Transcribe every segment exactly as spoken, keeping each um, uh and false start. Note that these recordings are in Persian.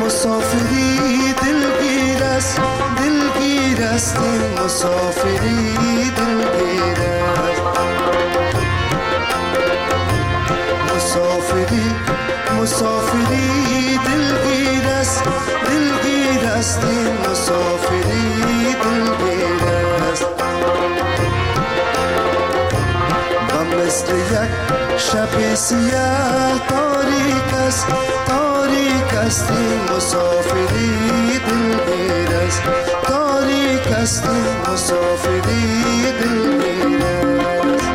مسافری دلگیر است، دلگیر است این مسافری دلگیر است. مسافری مسافری دلگیر است، دلگیر است این مسافری دلگیر است. و مثل یک شب سیاه تاریک است، تاریک است این مسافری دلگیر است، تاریک است این مسافری دلگیر است.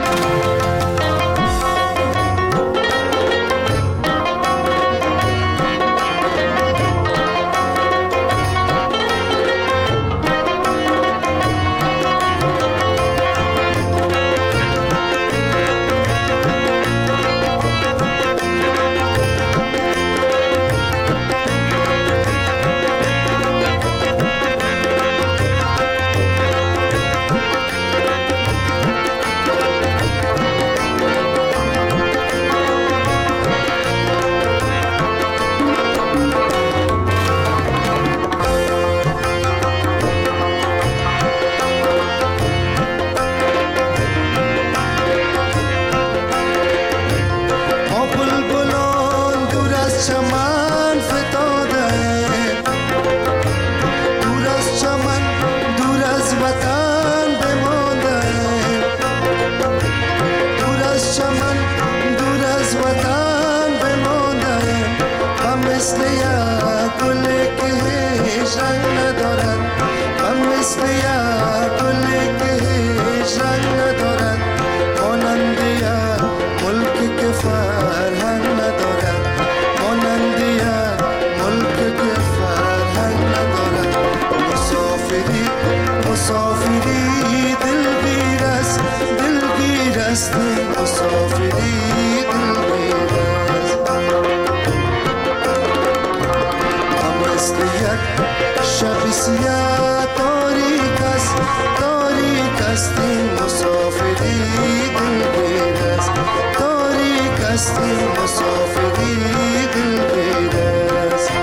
مسافری دلگیر است، دلگیر است مسافری دلگیر است. هم مثل یک شب سیاه تاریک است، تاریک است این مسافری دلگیر است، تاریک است این مسافری دلگیر است.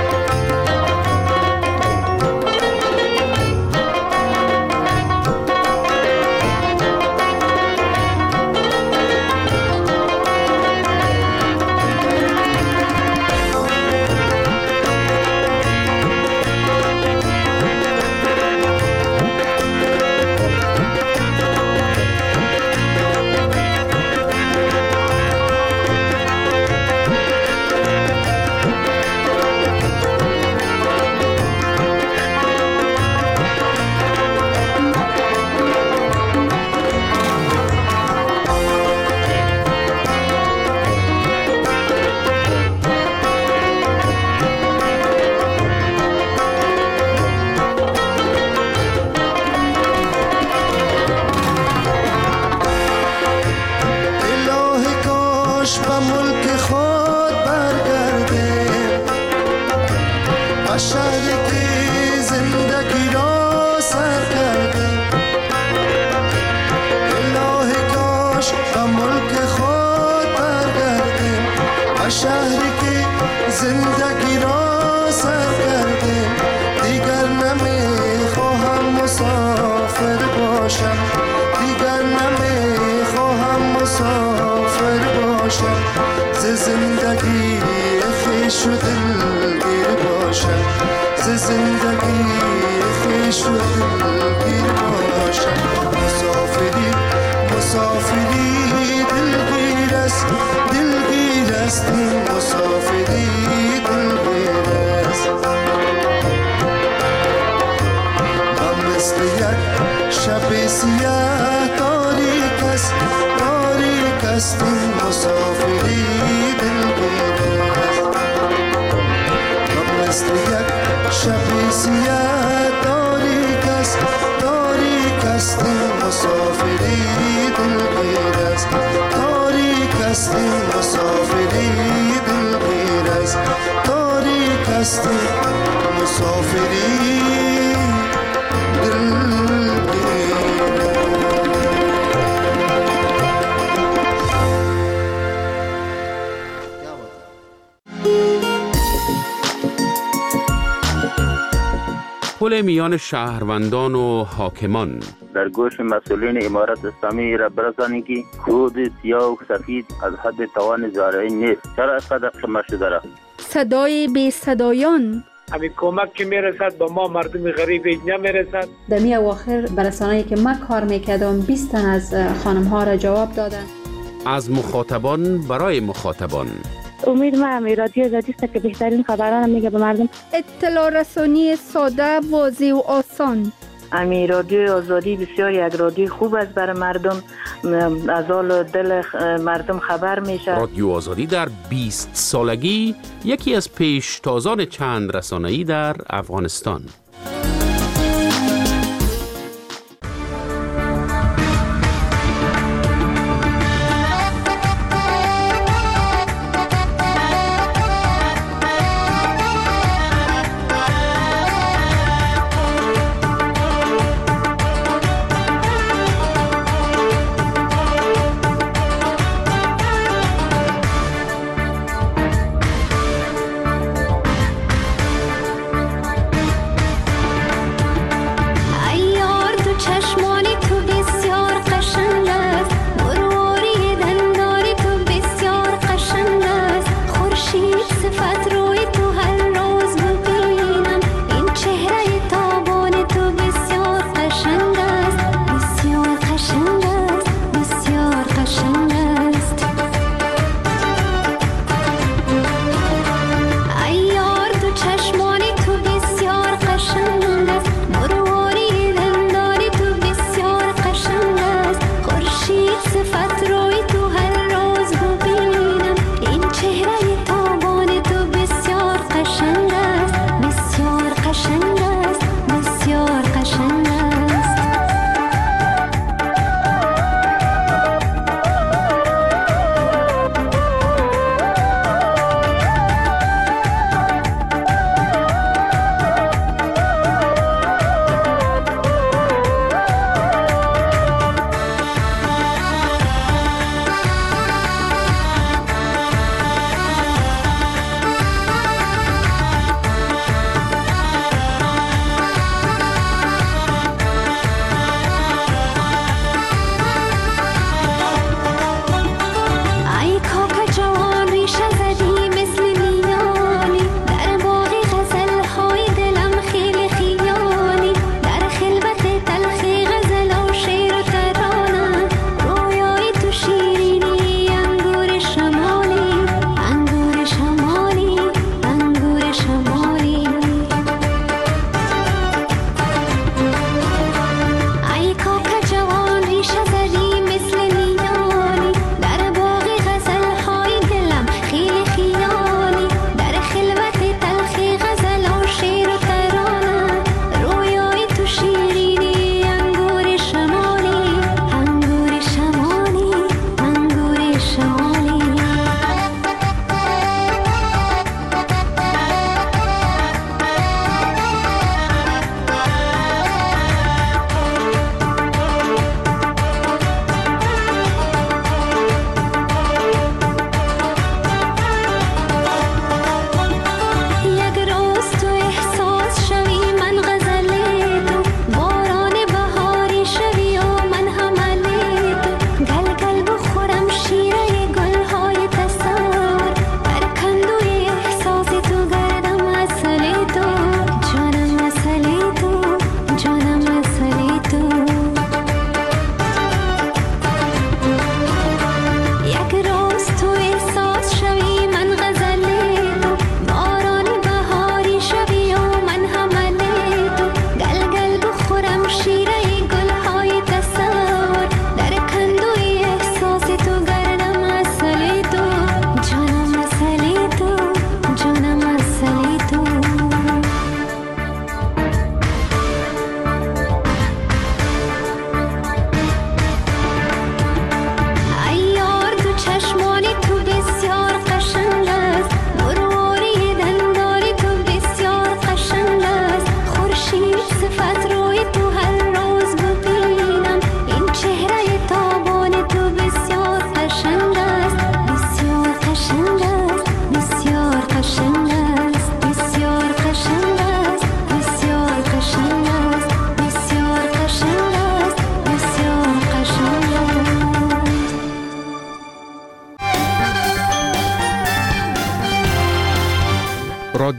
شهری که زندگی را سر کرده، دیگر نمیخواهم مسافر باشم، دیگر نمیخواهم مسافر باشم، ز زندگی خویش و دلگیر باشم، ز زندگی خویش و دلگیر باشم. مسافری مسافری دلگیر است، دلگیر است این مسافری دلگیر است. و مثل یک شب سیاه تاریک است، تاریک است این مسافری دلگیر است. و مثل یک شب سیاه تاریک است، تاریک است این مسافری دلگیر است، تاریک است این مسافری دلگیر است، تاریک است این مسافری دلگیر است. پل میان شهروندان و حاکمان. در گوش مسئولین امارت اسلامی را برسانی که خود سیاه و سفید از حد توان زارعی نیست. چرا اینقدر خمه شده را؟ صدای بی صدایان. همین کمک که میرسد با ما مردم غریب اینجا میرسد. در می اواخر برسانه‌ای که من کار میکردم بیست تن از خانم ها را جواب دادن. از مخاطبان برای مخاطبان. امید ما هم رادیو آزادی است که بهترین خبران میگه به مردم. اطلاع رسانی ساده، واضح و آسان. امی رادیو آزادی بسیار یک رادیو خوب است برای مردم، از حال دل مردم خبر میشه. رادیو آزادی در بیست سالگی یکی از پیشتازان چند رسانه‌ای در افغانستان.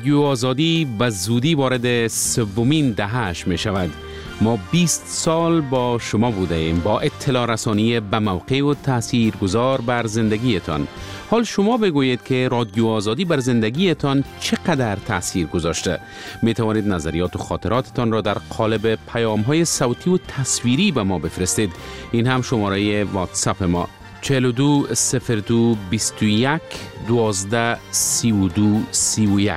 رادیو آزادی به زودی وارد سومین دهه‌اش می شود. ما بیست سال با شما بوده ایم، با اطلاع رسانی به موقع و تأثیر گذار بر زندگیتان. حال شما بگویید که رادیو آزادی بر زندگیتان چقدر تأثیر گذاشته. می توانید نظریات و خاطراتتان را در قالب پیام‌های صوتی و تصویری به ما بفرستید. این هم شماره واتساپ ما چهل و دو صفر دو بیست و یک دوازده سی و دو سی و یک.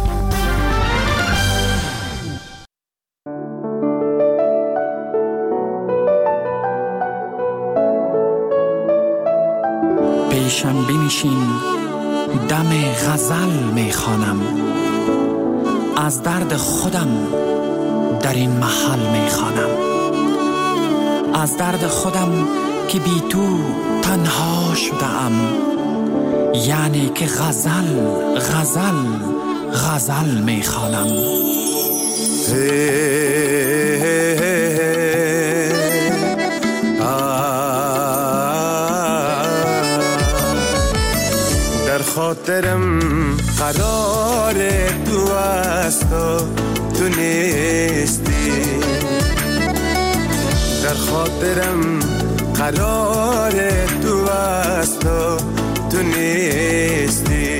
پیشم بنشین، دم غزل میخوانم، از درد خودم در این محل میخوانم، از درد خودم که بی تو تنها شدم، یعنی که غزل غزل غزل میخوانم. در خاطرم قرار تو است و تو نیستی، در خاطرم قرار تو است و تو نیستی،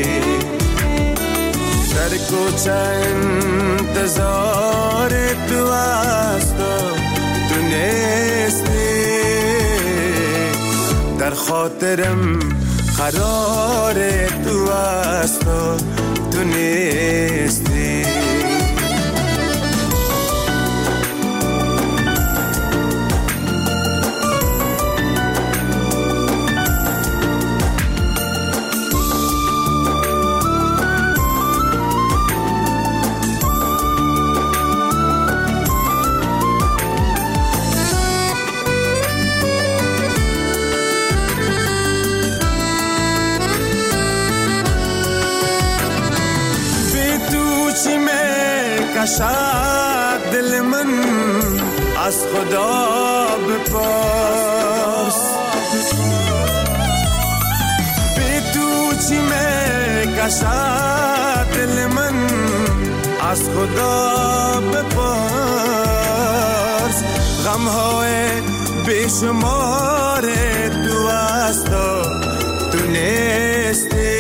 در کوچه انتظار تو است و تو نیستی، در خاطرم قرار تو است و تو نیستی. کشد دل من از خدا بپرس، بی تو چی می کشد دل من از خدا بپرس، غمهای بیشمار تو است و تو نیستی،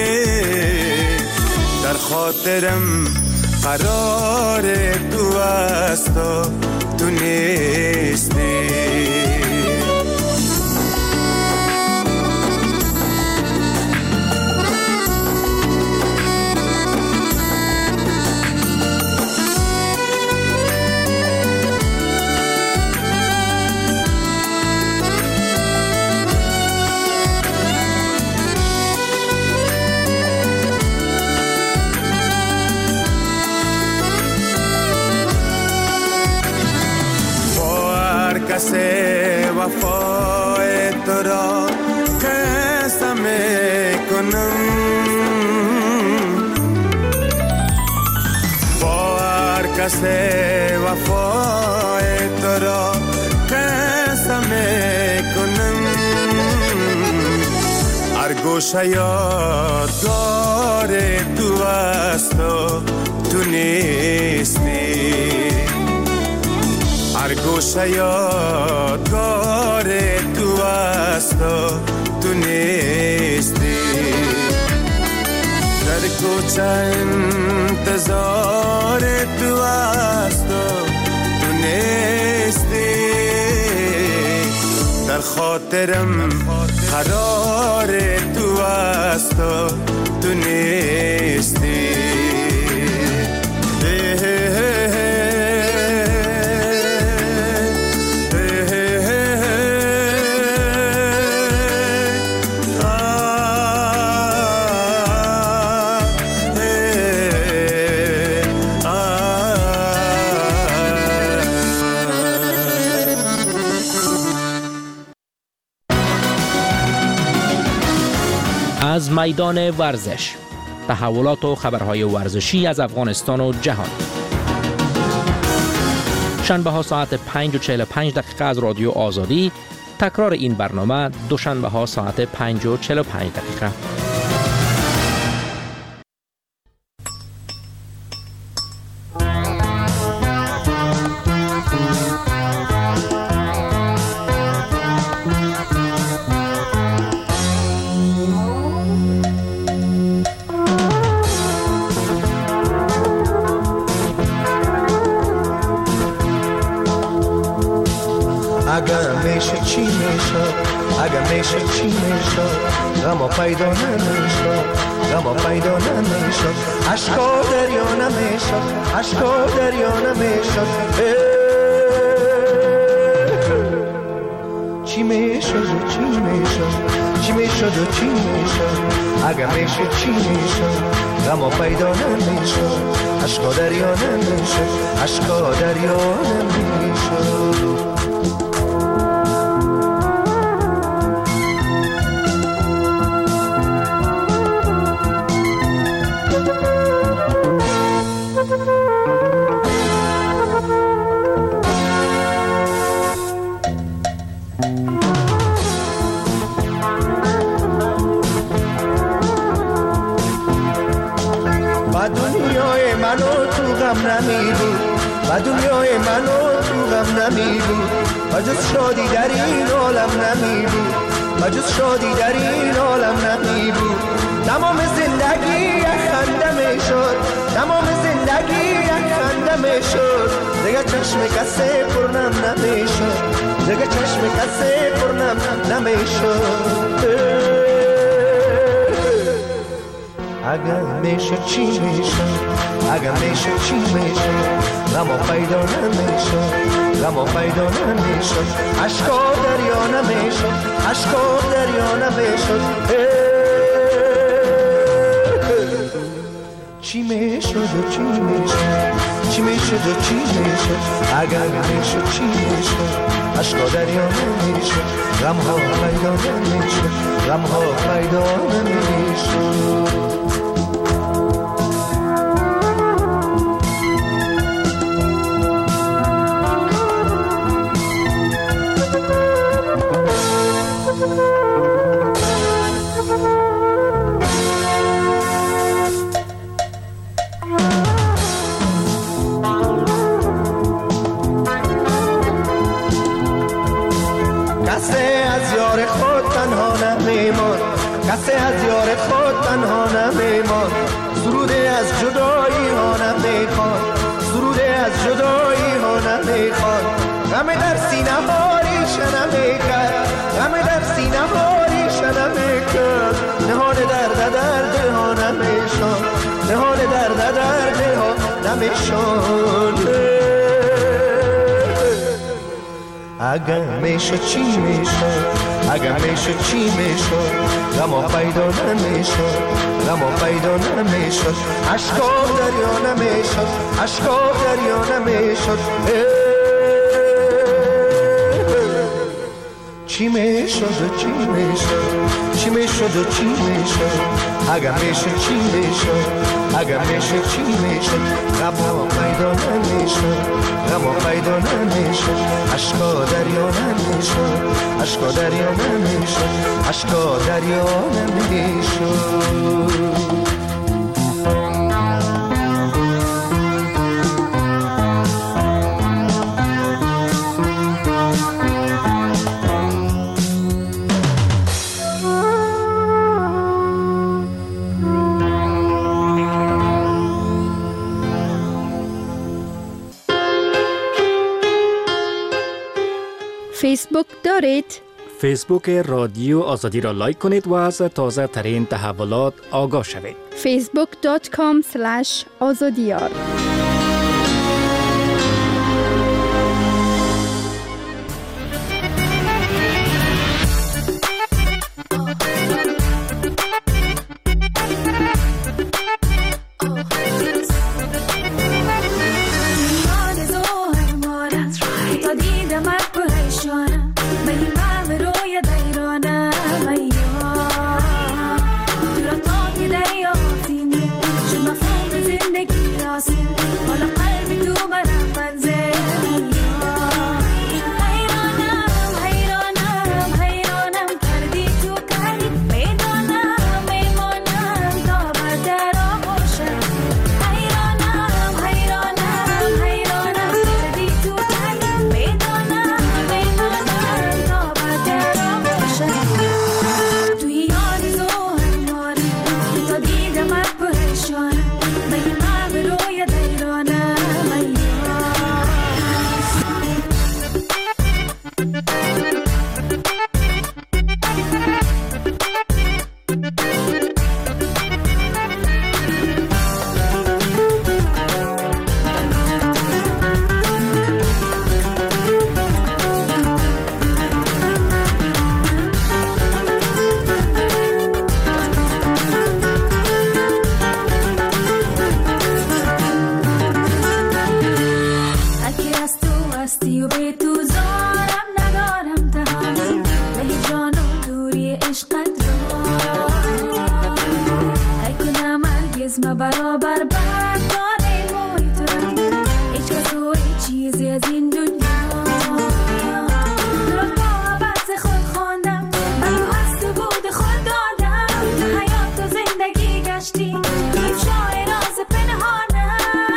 در خاطرم قرار تو است و تو نیستی. کسی وفای تو را قسم میکنم، با هر کسی وفای تو را قسم میکنم، هر گوشه یادگار تو است و تو نیستی، هر گوشه یادگار تو است و تو نیستی، در کوچه انتظار تو است و تو نیستی، در خاطرم قرار تو است و تو نیستی. از میدان ورزش، تحولات و خبرهای ورزشی از افغانستان و جهان. شنبه ها ساعت پنج و چهل و پنج دقیقه از رادیو آزادی، تکرار این برنامه دوشنبه ها ساعت پنج و چهل و پنج دقیقه. اگر میشه چی میشد، اگر میشه چی میشد، غم پیدا نمیشد، غم پیدا نمیشد، عشقا دریا نمیشد، عشقا دریا نمیشد. چی میشد و چی میشد، چی میشد و چی میشد، اگر میشه چی میشد، غم پیدا نمیشد، عشقا دریا نمیشد، عشقا دریا نمیشد. نمی بود و دنیای من و تو غم نمی بود و جز شادی در این عالم نمی بود و جز شادی در این عالم نمی بود. تمام زندگی یک خنده می شد، تمام زندگی یک خنده می شد، دیگه چشم کسی پرنم نمی شد، دیگه چشم کسی پرنم نمی شد. اگر میشه چی میشه، اگر میشه چی میشه، غم پیدا نمیشه، غم پیدا نمیشه، عشقا دریا نمیشه، عشقا دریا نمیشه. چی میشه و چی میشه، چی میشه و چی میشه، اگر میشه چی میشه، عشقا دریا نمیشه، غم ها پیدا نمیشه، غم ها پیدا نمیشه. کسی از یار خود تنها نمیمان، سروده از جدایی ها نمیخوان، سروده از جدایی ها نمیخوان. غم در سینه ها ریشه نمیکرد، غم در سینه ها ریشه نمیکرد، نهان درد درد ها نمیشان، نهان درد درد ها نمیشان. اگر میشه چی میشه، اگر میشه چی میشه، غم پیدا نمیشه، غم پیدا نمیشه، عشقا دریا نمیشه، عشقا دریا نمیشه. چی میشه و چی میشه، چی میشه و چی میشه، اگر میشه چی میشه، اگر میشه چی میشه، غم پیدا نمیشه، غم پیدا نمیشه، عشقا دریا نمیشه، عشقا دریا نمیشه، عشقا دریا نمیشه. فیسبوک دارید؟ فیسبوک رادیو آزادی را لایک کنید و از تازه ترین تحولات آگاه شوید. فیسبوک دات کام اسلش آزادیار. زندگی راسته راستی و به تو زارم ندارم تحمل به جان و دوری عشقت را ای کنم هرگز ما برابر برداره موی تو هیچ کس و هیچ چیزی از این دنیا درم با بحث خود خوندم من تو هست و بود خود دادم تو حیات و زندگی گشتی این شای راز پنهانم.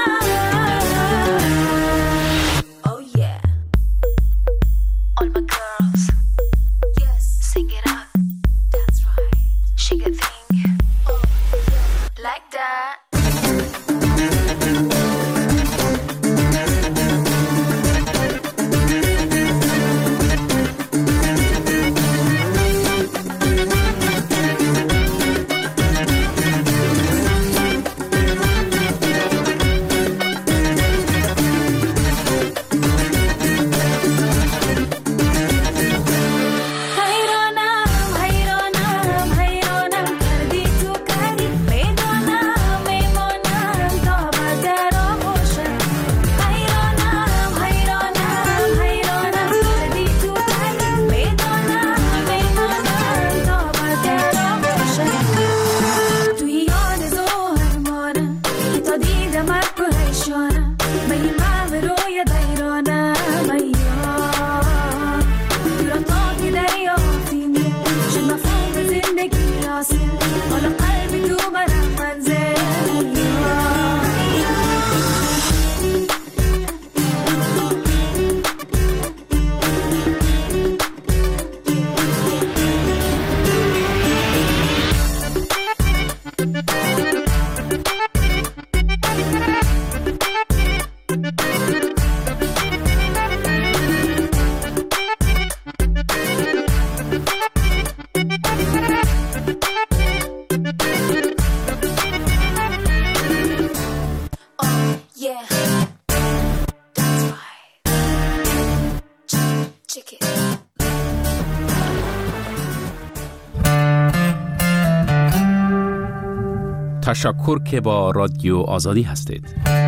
Oh yeah, all my girls, yes, sing it up, that's right, shake a thing, oh, like that. تشکر که با رادیو آزادی هستید.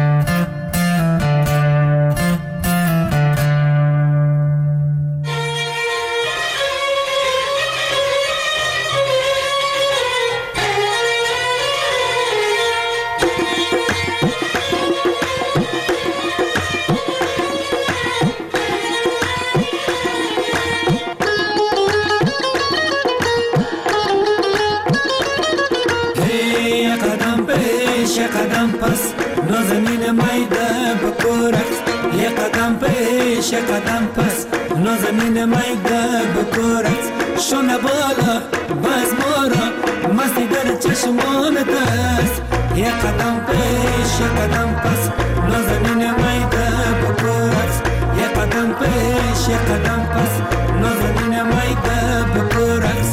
قدم پس نازنین میده بکورت یه قدم پیش یه قدم پس نازنین میده بکورت شونه بالا باز مورا مستی در چشمانت است یه قدم پیش یه قدم پس نازنین میده بکورت یه قدم پیش یه قدم پس نازنین میده بکورت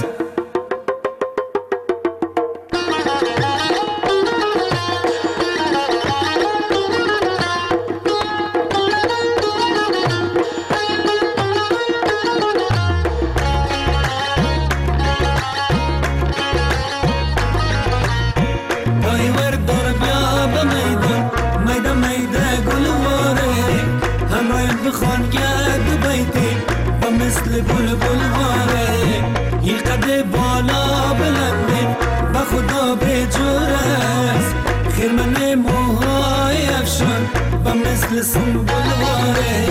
مثل بول بول واره این قد بالا بلنده با خدا به جور است خیرمن موهای افشان با مثل سنبول واره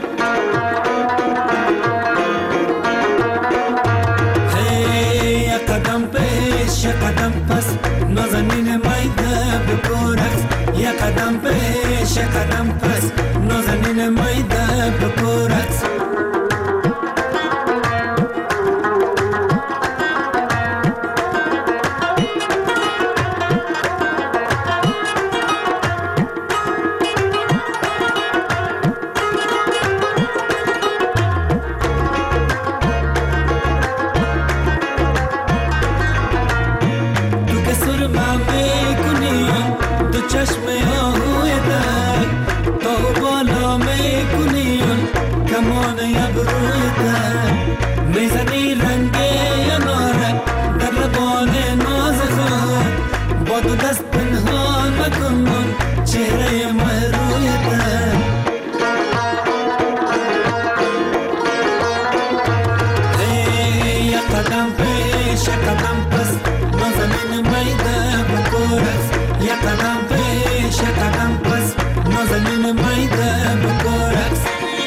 هی یک قدم پیش یک قدم پس نازنین میده بکورت یک قدم پیش یک قدم پس نازنین میده بکورت چشم آهوی در تا نازنین مایده بکارکس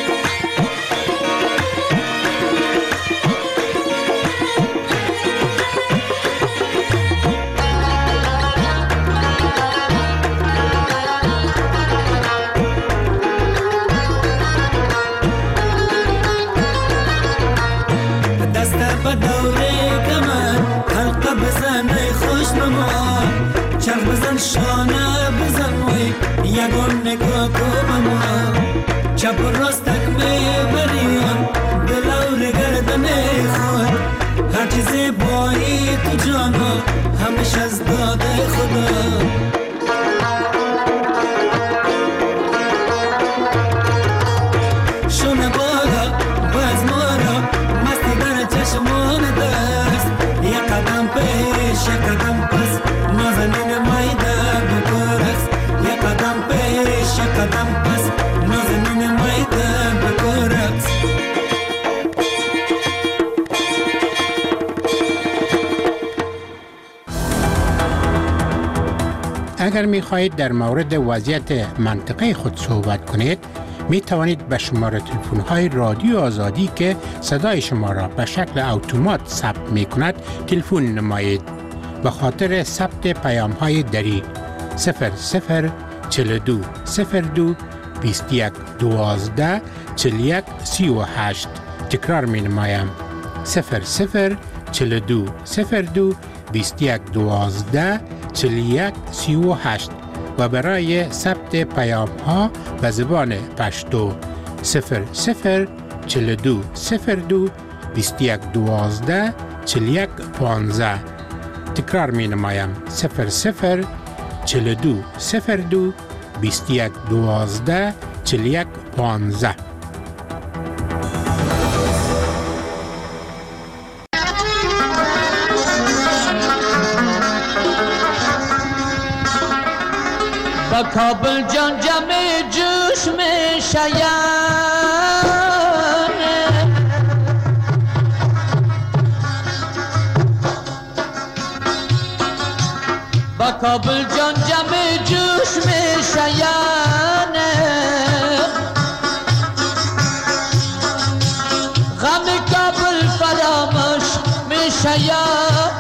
شانه بزن وی یگان نگاه کنم چپ و راستک میبریم دلور گردن خود هر چیزی بایی تو جانا همیشه از داده خدا شونه بالا باز مارا مستی در چشمان دست یک قدم پیش یک قدم پس نازنین مایده بکارکس یک قدم پیش یک قدم پس نازنین مایده بکارکس اگر می خواهید در مورد وضعیت منطقه خود صحبت کنید می توانید به شماره تلفن های رادیو آزادی که صدای شما را به شکل اتومات ثبت می کند تلفن نمایید. به خاطر ثبت پیام های دری صفر صفر چهل و دو صفر دو بیست و یک دوازده چهل و یک سی و هشت تکرار می نمایم صفر صفر چهل و دو صفر دو بیست و یک دوازده چهل و یک سی و هشت و برای ثبت پیام ها به زبان پشتو صفر صفر چهل و دو صفر دو بیست و یک دوازده چهل و یک پانزده تکرار می نمایم صفر صفر چهل و دو صفر دو بیست و یک دوازده چهل و یک پانزده. با کابل جان جمع جوش میں شیان با کابل جان جمع جوش میں شیان غم کابل فراموش میں شیان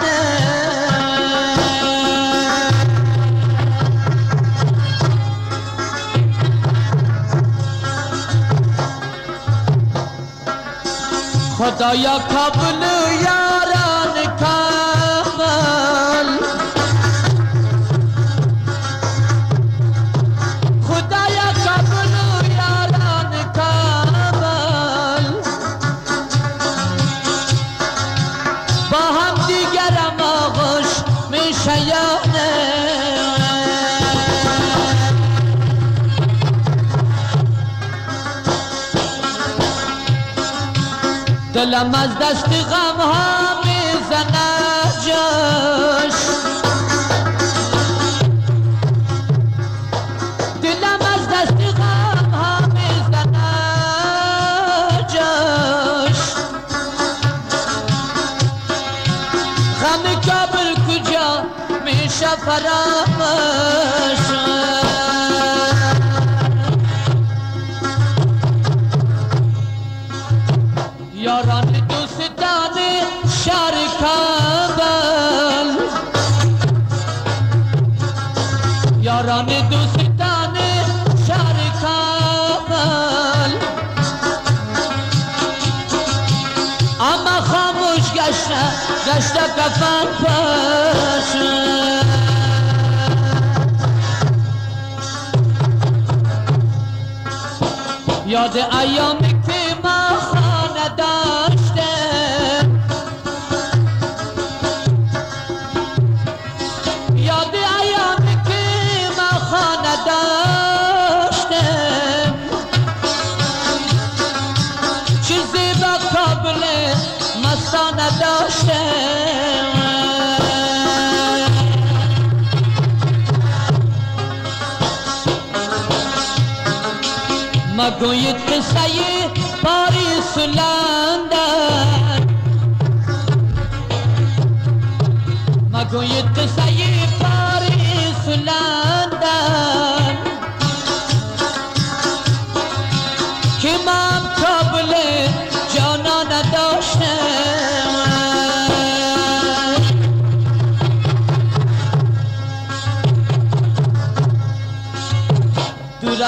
خدایا کابل یاران کامل خدایا کابل یاران کامل با هم دیگرم آغوش میشیانه دلم از دست غم ها میزنه جاش دلم از دست غم ها میزنه جاش غم کابل کجا میشه فراموش یاران دوستان شهر کابل یاران دوستان شهر کابل اما خاموش گشته گشته کفن پاش یاد ایامی که ما خانه داشته یاد ایامی که ما خانه داشته چیزی با کابل مستانه داشته مگوید قصه پاریس و لندن مگوید قصه پاریس و لندن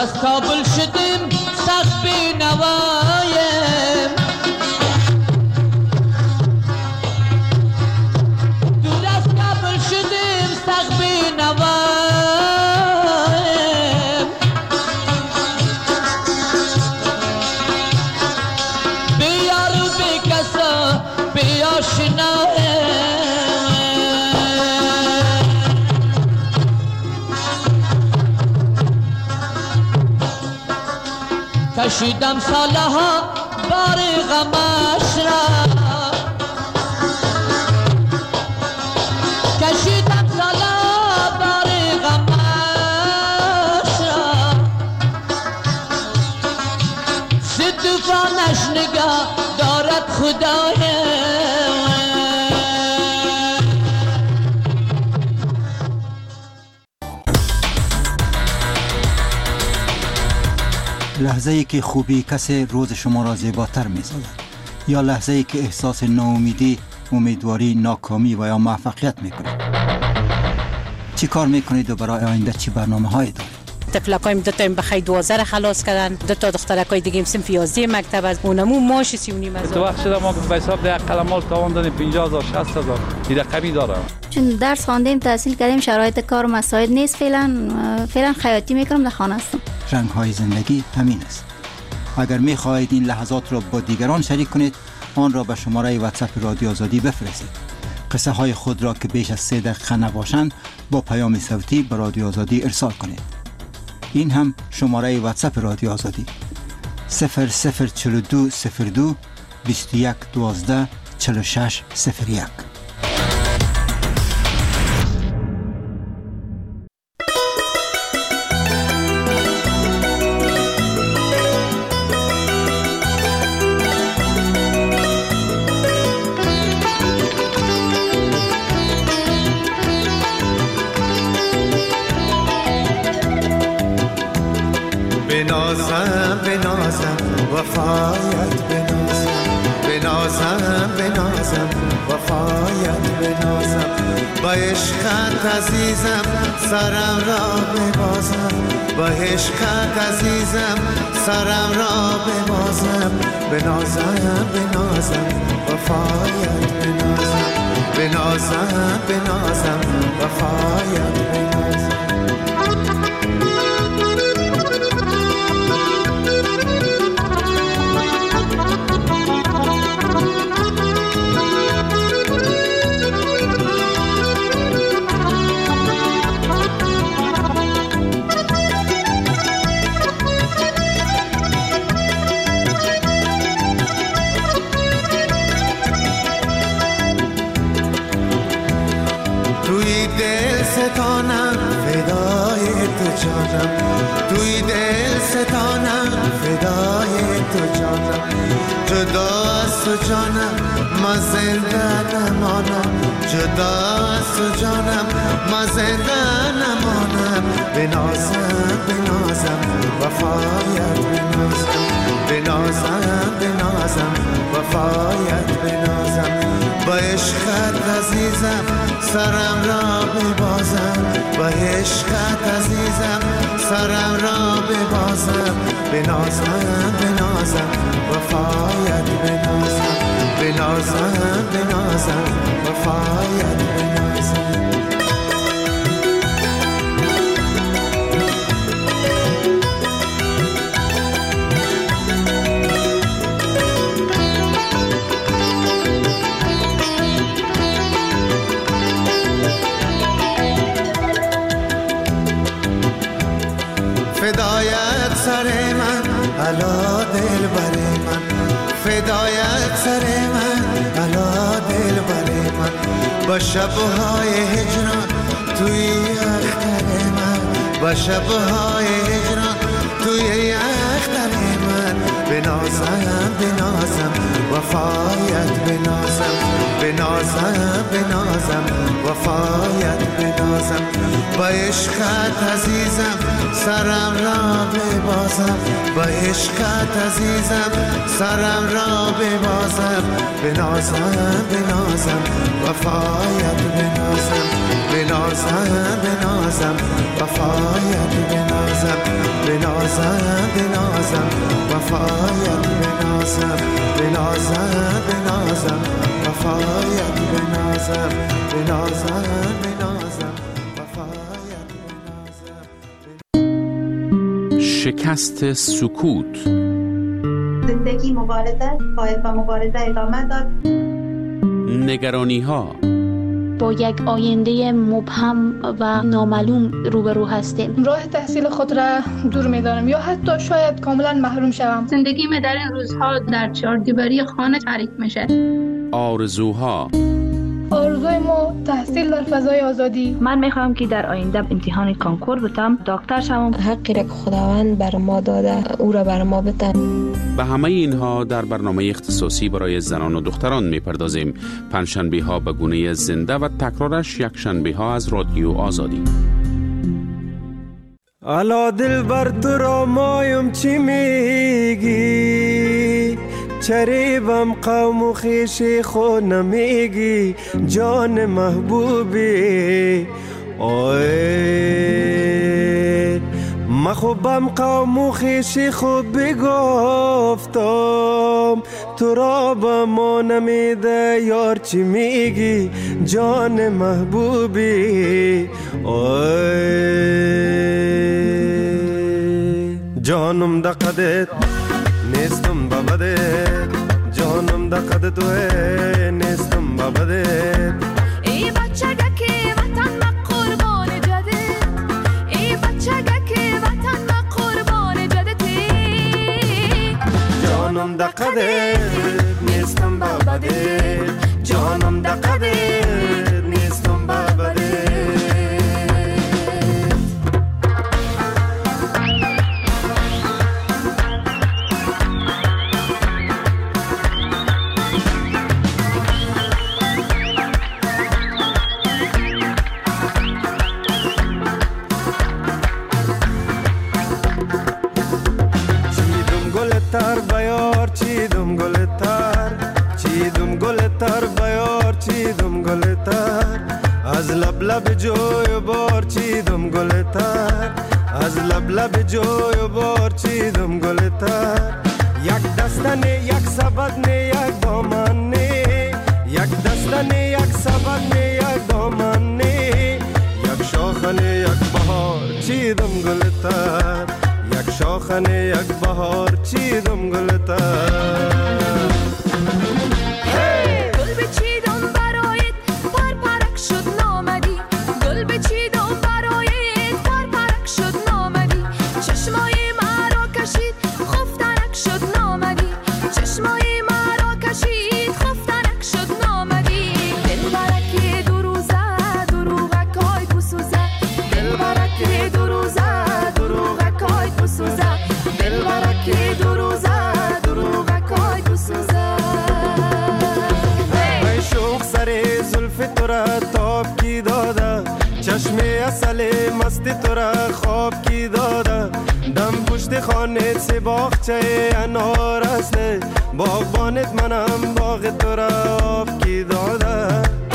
از کابل شدیم سخت بینوایم دور از کابل شدیم سخت بینوایم بیار و بی کسا بی آشنایم کشیدم سالها بار غمش را کشیدم سالها بار غمش را سی طوفانش نگاه دارد خدایم لحظه ای که خوبی کسی روز شما را زیباتر می سازد یا لحظه ای که احساس ناامیدی، امیدواری، ناکامی و یا موفقیت می کنید. چی کار می کنید و برای آینده چی برنامه هایی دارید؟ طفلکایم دو تا بخی دوازده خلاص کردن، دو تا دخترکای دیگه صنف یازده مکتب از اونمو ماش سی و نیم هزار. تو وقت شده ما به حساب ده قلمال تاوان دادیم پنجاه هزار شصت هزار این رقمی دارم. چون درس خواندیم تحصیل کردیم شرایط کار مساعد نیست فعلا فعلا خیاطی میکنم در خانه هستم. رنگ های زندگی همین است. اگر می خواهید این لحظات را با دیگران شریک کنید آن را به شماره واتساپ رادیو آزادی بفرستید. قصه های خود را که بیش از سه دقیقه نباشند با پیام صوتی به رادیو آزادی ارسال کنید. این هم شماره واتساپ رادیو آزادی صفر صفر چهل و دو صفر دو بیست و یک دوازده چهل و شش صفر یک. بنازم بنازم وفایت بنازم بنازم بنازم وفایت بنازم با عشقت عزیزم سرم را ببازم با عشقت عزیزم سرم را ببازم بنازم بنازم وفایت بنازم بنازم بنازم وفایت بنازم ستانم فدای تو جانم توی دل ستانم فدای تو جانم جدا از تو جانم من زنده نمانم جدا از تو جانم من زنده نمانم بنازم بنازم وفایت بنازم بنازم بنازم وفایت بنازم با عشقت عزیزم سرم را ببازم با عشقت عزیزم سرم را ببازم بنازم بنازم وفایت بنازم بنازم بنازم وفایت بنازم فدایت سر من علا دل بر من فدایت سر من علا دل بر من با شبهای هجران توی اختر من با شبهای هجران توی اختر من بنازم بنازم بنازم وفایت بنازم بنازم بنازم وفایت بنازم با عشقت عزیزم سرم را ببازم با عشقت عزیزم سرم را ببازم بنازم بنازم وفایت بنازم بنازم بنازم وفایت بنازم بنازم بنازم وفایت بنازم بنازم بنازم وفایت بنازم بنازم بنازم وفایت بنازم. شکست سکوت. زندگی مبارزه باید با مبارزه ادامه داد. نگرانی ها. با یک آینده مبهم و نامعلوم روبرو هستیم. راه تحصیل خود را دور می‌دانم یا حتی شاید کاملا محروم شوم. زندگی من در این روزها در چهار دیواری خانه تعریف میشه. آرزوها. آرزوی ما تحصیل در فضای آزادی. من میخوام که در آینده امتحان کانکور بتم، دکتر شوم. حقی را که خداوند بر ما داده او را بر ما بتن. به همه اینها در برنامه اختصاصی برای زنان و دختران میپردازیم. پنجشنبه ها به گونه زنده و تکرارش یک شنبه ها از رادیو آزادی. الا دل بر تو را مایم چی میگی، چریبم قوم و خیشی خود نمیگی، جان محبوبی اوه مخوبم قوم و خیشی خود بگفتم، تو را با ما نمیده یار چی میگی، جان محبوبی اوه جانم دقدت نیستم ببدت، جانم دقد توه نیستم ببدت. ای بچگه که وطن ما قربان جدت، ای بچگه که وطن ما قربان جدتی، جانم دقدت نیستم ببدت، جانم دقدت نیستم ببدت. تر بیار چیدم گل تر، چیدم گل تر بیار چیدم گل تر، از لب لب جوی بار چیدم گل تر، از لب لب جوی بار چیدم گل تر. یک دستن یک سبد نه یک دامن نه، یک دستن یک سبد نه یک دامن نه، یک شاخن یک بهار چیدم گل تر، یک شاخن یک بهار چیدم گل تر. گل بچیدم برایت پر پرک شد نامدی، گل بچیدم برایت پر پرک شد نامدی، چشمای مرا کشید خفتنک شد نامدی، چشمای مرا کشید خفتنک شد نامدی. دل برکی دو روزه دروغکای بسوزه، دل برکی دو روزه دروغکای بسوزه، دل برکی دو روزه دروغکای بسوزه. ای شوخ سر زلف تو را تاب کی داده، چشم اصل مست تو را خواب کی داده، دم پشت خانه سی باغچه انار است، باغبانت منم باغ تو را آب کی داده.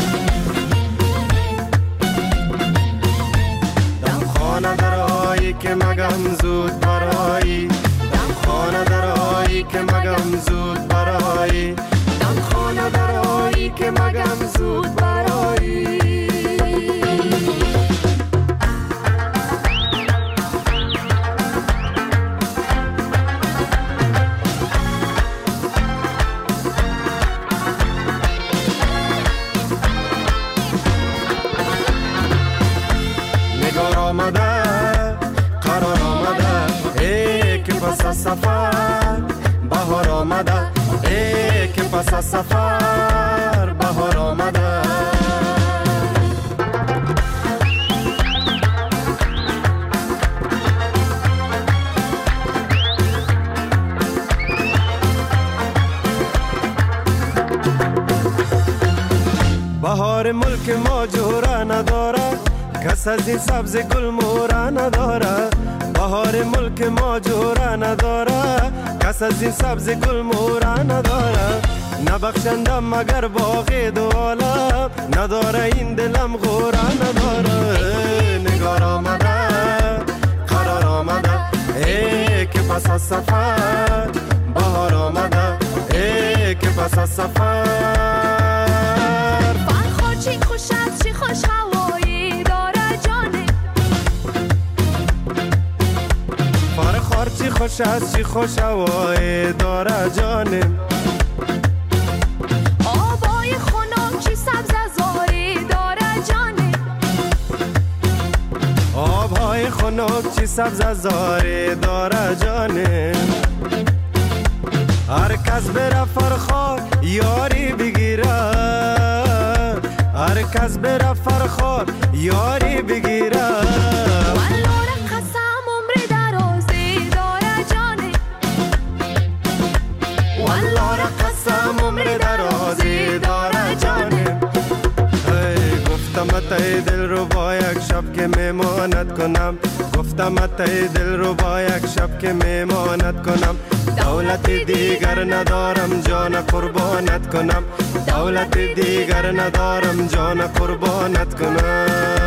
دم خانه درایی که مگم زود برایی، دم خانه درایی که مگم زود برایی، دم خانه درایی که مگم زود برایی. نگار آمده قرار آمده، ای که پس از سفر بهار آمده، ای که پس از سفر بهار آمده. بهار ملک ما جورا نداره، کس از این سبز گل مورا نداره. بهار ملک ما جورا نداره، کس از این سبز گل مورا نداره. نبخشندم مگر باقی دو عالم، نداره این دلم غورا نداره. نگار آمده قرار آمده، ای که پس از سفر بهار آمده، ای که پس از سفر. فرخار چی خوش است چی خوش هوایی داره جانه، فرخار چی خوش است چی خوش هوایی داره جانه. آبای خنک چی سبز زاری داره جانه، آبهای خنک چی سبز زاری داره جانه. هر کس بره فرخار یاری بگیره، هر کس بره فرخار یاری بگیره. والله قسم عمر درازی داره جانه، والله قسم عمر درازی داره جانه. ای گفتم اتای دل رو با یک شب که میمانت کنم، گفتم اتای دل رو با یک شب که میمانت کنم. دولت دیگر ندارم جان قربانت کنم، دولت دیگر ندارم جان قربانت کنم.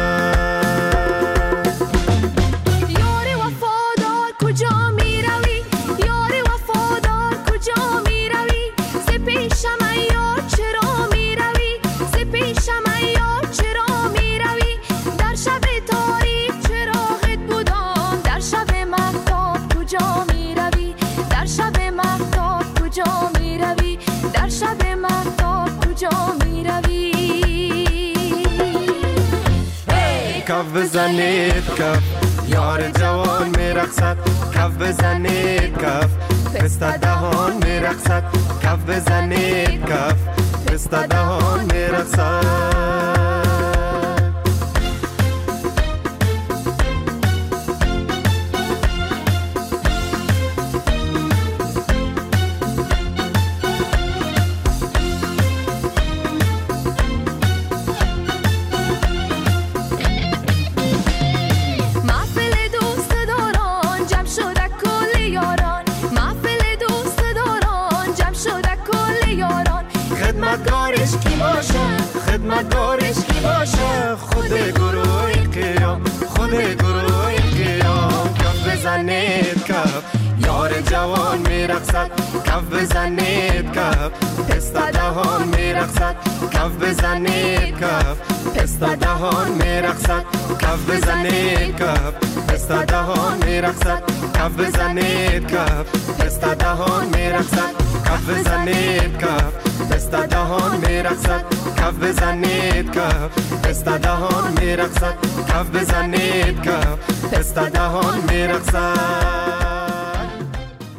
یار وفادار کجا می روی، یار وفادار کجا می روی. ز پیشم ای یار چرا می روی، ز پیشم ای یار چرا می روی. در شب تاریک چراغت بودم، در شب مهتاب کجا می روی، در شب مهتاب کجا می روی، در شب مهتاب کجا می روی. کف بزنید کف یار جوان میرقصد، کف بزنید کف پسته دهان میرقصد، کف بزنید کف پسته دهان میرقصد. خدمتگارش کی باشه، خدمتگارش کی باشه. خود گروه قیام، خود گروه قیام. کف بزنید کف یار جوان میرقصد، کف بزنید کف پسته دهان میرقصد، کف بزنید کف پسته دهان میرقصد، کف بزنید کف پسته دهان میرقصد، کف بزنید کف پسته دهان میرقصد، کف بزنید کف پسته دهان میرقصد، کف بزنید کف پسته دهان میرقصد، کف بزنید کف پسته دهان میرقصد.